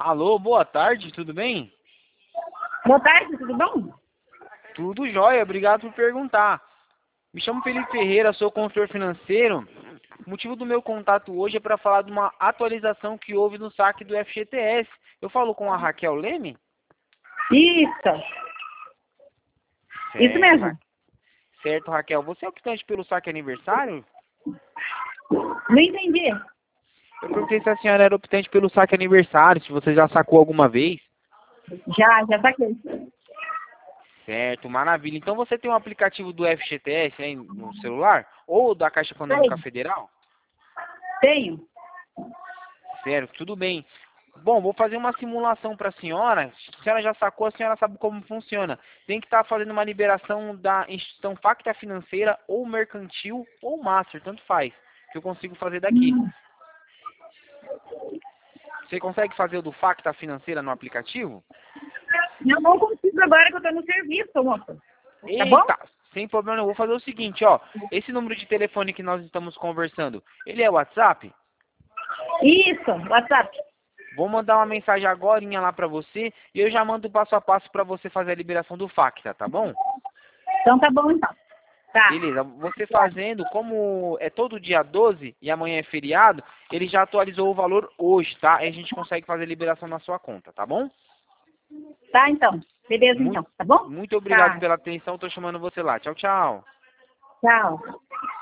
Alô, boa tarde, tudo bem? Boa tarde, tudo bom? Tudo jóia, obrigado por perguntar. Me chamo Felipe Ferreira, sou consultor financeiro. O motivo do meu contato hoje é para falar de uma atualização que houve no saque do FGTS. Eu falo com a Raquel Leme? Isso Certo, mesmo. Certo, Raquel. Você é optante pelo saque aniversário? Não entendi. Eu perguntei se a senhora era optante pelo saque aniversário, se você já sacou alguma vez. Já saquei. Certo, maravilha. Então você tem um aplicativo do FGTS aí no celular? Ou da Caixa Econômica Federal? Tenho. Certo, tudo bem. Bom, vou fazer uma simulação para a senhora. Se a senhora já sacou, a senhora sabe como funciona. Tem que estar fazendo uma liberação da instituição Facta Financeira ou mercantil ou master, tanto faz, que eu consigo fazer daqui. Você consegue fazer o do Facta Financeira no aplicativo? Eu não consigo agora que eu tô no serviço, moça. Tá bom? Eita, sem problema, eu vou fazer o seguinte, ó. Esse número de telefone que nós estamos conversando, ele é WhatsApp? Isso, WhatsApp. Vou mandar uma mensagem agorinha lá pra você e eu já mando o passo a passo pra você fazer a liberação do Facta, tá bom? Então tá bom então. Tá. Beleza, você fazendo, como é todo dia 12 e amanhã é feriado, ele já atualizou o valor hoje, tá? Aí a gente consegue fazer a liberação na sua conta, tá bom? Tá então. Beleza Muito, então, tá bom? muito obrigado Tá. pela atenção, tô chamando você lá. Tchau, tchau. Tchau.